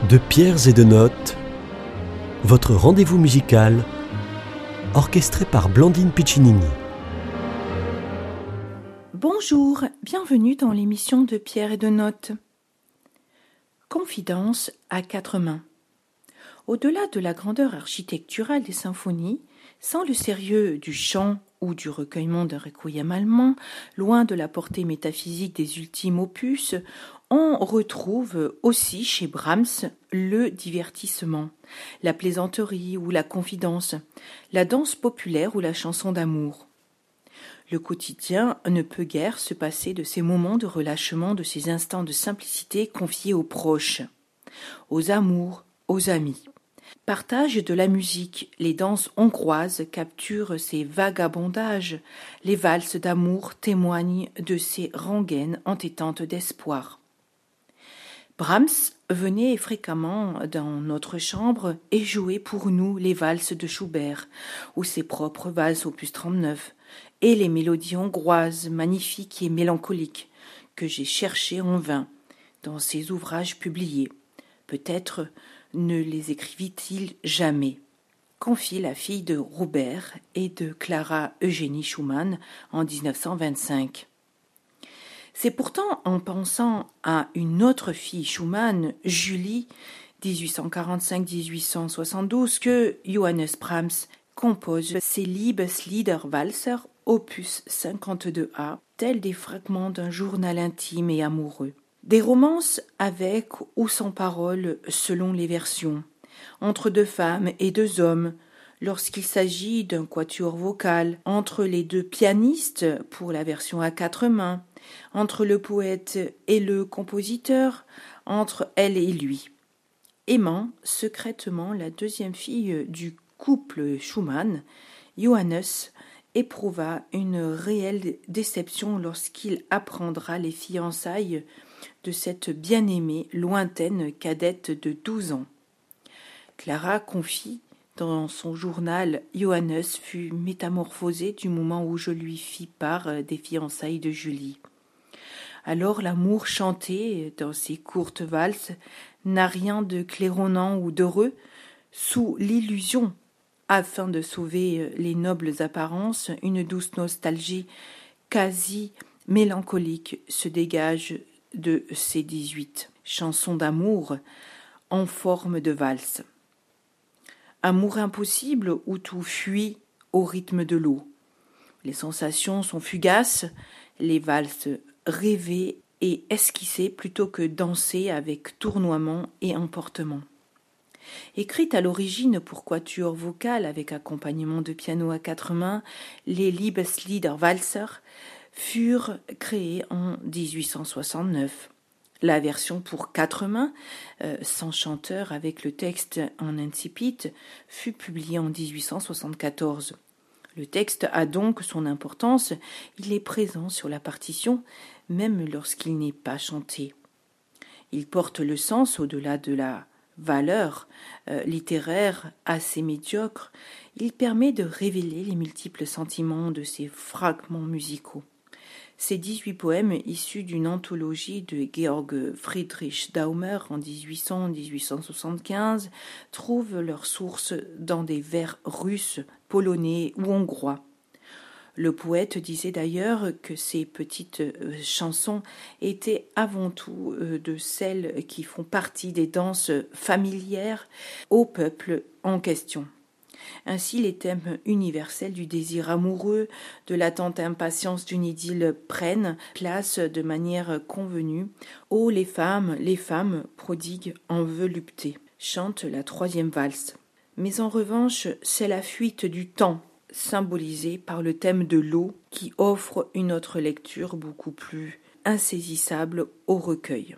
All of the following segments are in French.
De pierres et de notes, votre rendez-vous musical, orchestré par Blandine Piccinini. Bonjour, bienvenue dans l'émission de Pierres et de notes. Confidence à quatre mains. Au-delà de la grandeur architecturale des symphonies, sans le sérieux du chant ou du recueillement d'un requiem allemand, loin de la portée métaphysique des ultimes opus, on retrouve aussi chez Brahms le divertissement, la plaisanterie ou la confidence, la danse populaire ou la chanson d'amour. Le quotidien ne peut guère se passer de ces moments de relâchement, de ces instants de simplicité confiés aux proches, aux amours, aux amis. Partage de la musique, les danses hongroises capturent ces vagabondages, les valses d'amour témoignent de ces rengaines entêtantes d'espoir. Brahms venait fréquemment dans notre chambre et jouait pour nous les valses de Schubert, ou ses propres valses opus 39, et les mélodies hongroises magnifiques et mélancoliques que j'ai cherchées en vain dans ses ouvrages publiés. Peut-être ne les écrivit-il jamais, confie la fille de Robert et de Clara Eugénie Schumann en 1925. C'est pourtant en pensant à une autre fille Schumann, Julie, 1845-1872, que Johannes Brahms compose ses Liebeslieder-Walzer, opus 52a, tels des fragments d'un journal intime et amoureux. Des romances avec ou sans paroles selon les versions, entre deux femmes et deux hommes, lorsqu'il s'agit d'un quatuor vocal, entre les deux pianistes pour la version à quatre mains, entre le poète et le compositeur, entre elle et lui. Aimant secrètement la deuxième fille du couple Schumann, Johannes éprouva une réelle déception lorsqu'il apprendra les fiançailles de cette bien-aimée lointaine cadette de 12 ans. Clara confie dans son journal « Johannes fut métamorphosé du moment où je lui fis part des fiançailles de Julie. Alors l'amour chanté dans ces courtes valses n'a rien de claironnant ou d'heureux, sous l'illusion, afin de sauver les nobles apparences, une douce nostalgie quasi mélancolique se dégage de ces 18 chansons d'amour en forme de valse. Amour impossible où tout fuit au rythme de l'eau. Les sensations sont fugaces, les valses rêvées et esquissées plutôt que dansées avec tournoiement et emportement. Écrites à l'origine pour quatuor vocal avec accompagnement de piano à quatre mains, les Liebeslieder-Walzer furent créés en 1869. La version pour quatre mains, sans chanteur avec le texte en incipit, fut publiée en 1874. Le texte a donc son importance, il est présent sur la partition, même lorsqu'il n'est pas chanté. Il porte le sens au-delà de la valeur littéraire assez médiocre, il permet de révéler les multiples sentiments de ces fragments musicaux. Ces 18 poèmes issus d'une anthologie de Georg Friedrich Daumer en 1800-1875 trouvent leur source dans des vers russes, polonais ou hongrois. Le poète disait d'ailleurs que ces petites chansons étaient avant tout de celles qui font partie des danses familières au peuple en question. Ainsi, les thèmes universels du désir amoureux, de l'attente impatience d'une idylle prennent place de manière convenue. Oh, les femmes, prodigues enveloppées, chante la troisième valse. Mais en revanche, c'est la fuite du temps, symbolisée par le thème de l'eau, qui offre une autre lecture beaucoup plus insaisissable au recueil.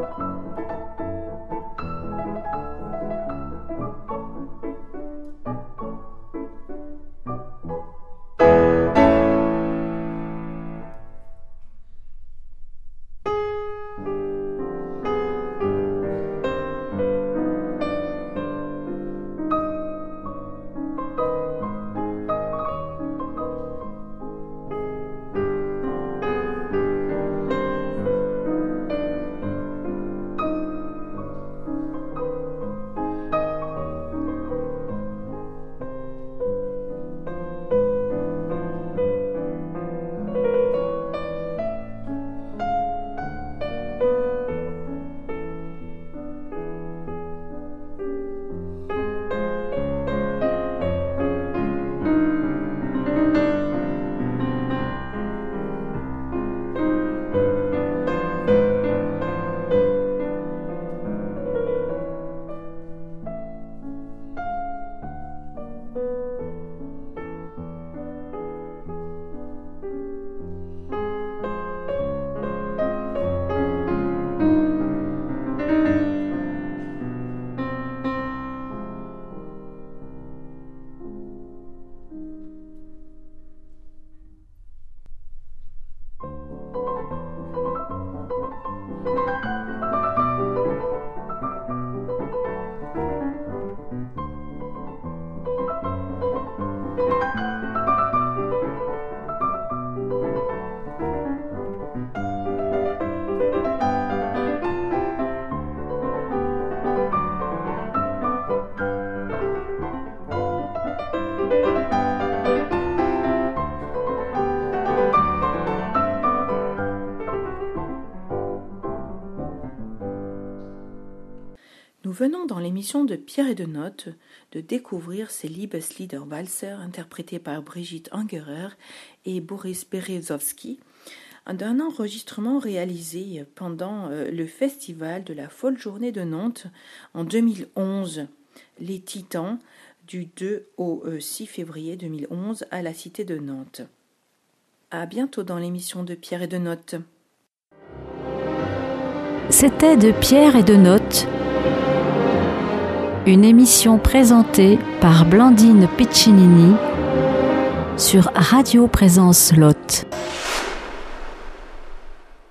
Nous venons dans l'émission de Pierre et de Notes de découvrir ces Liebeslieder-Walzer interprétés par Brigitte Angerer et Boris Berezovsky d'un enregistrement réalisé pendant le festival de la Folle Journée de Nantes en 2011, Les Titans, du 2 au 6 février 2011 à la Cité de Nantes. À bientôt dans l'émission de Pierre et de Notes. C'était de Pierre et de Notes, une émission présentée par Blandine Piccinini sur Radio Présence Lot.